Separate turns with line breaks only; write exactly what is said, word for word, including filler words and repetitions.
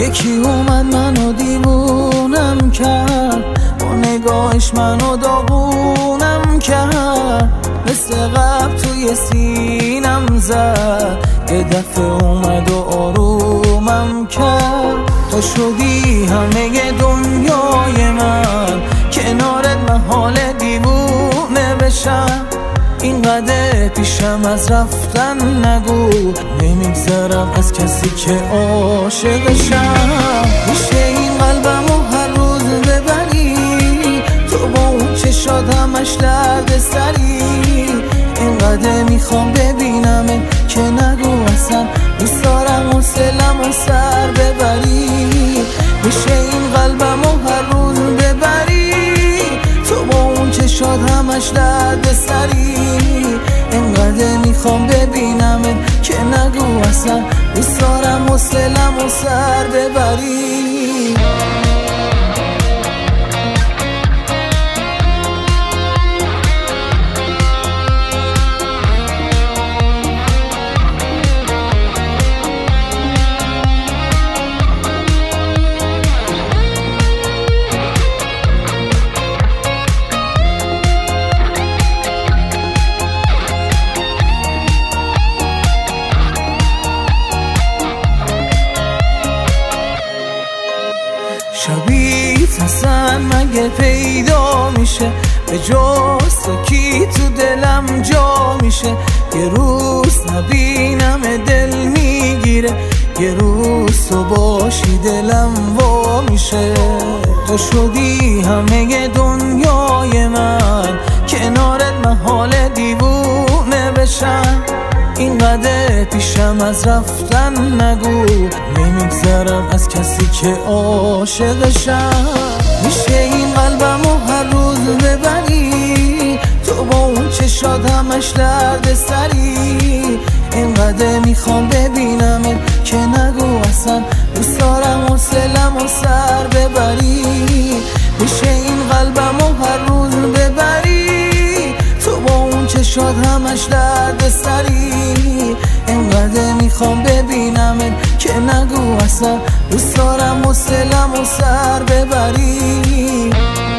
یکی اومد منو دیوونم کرد، با نگاهش منو داغونم کرد، مثل قبل توی سینم زد، یه دفعه اومد و آرومم کرد. تو شدی همه دنیای من، کنارت من حال دیوونه بشم. اینقدر پیشم از رفتن نگو، نمیگذرم از کسی که عاشقشم. میشه این قلبمو هر روز ببری، تو با اون چشات همش درد سری. اینقدر میخوام ببینمت که نگو اصلا دوست دارم حوصله‌مو سر ببری. میشه این قلبمو هر روز ببری، تو با اون چشات همش درد سری. اینقدر میخوام ببینمت که نگو اصلا دوست دارم حوصله‌مو سر ببری. شبیت اصلا مگه پیدا میشه، به جز تو کی تو دلم جا میشه. یه روز نبینم دل میگیره، یه روز تو باشی دلم وا میشه. تو شدی همه دنیای من، کنارت من حال دیوونه بشم. اینقدر پیشم از رفتن نگو، نمیگذرم از کسی که عاشقشم. میشه این قلبمو هر روز ببری، تو با اون چشات همش درد سری. اینقدر میخوام ببینمت که نگو اصلا دوست دارم حوصله‌مو سر ببری. میشه این قلبمو هر روز ببری، تو با اون چشات همش درد سری. اینقدر میخوام ببینمت که نگو اصلا دوست دارم حوصله‌مو سر ببری.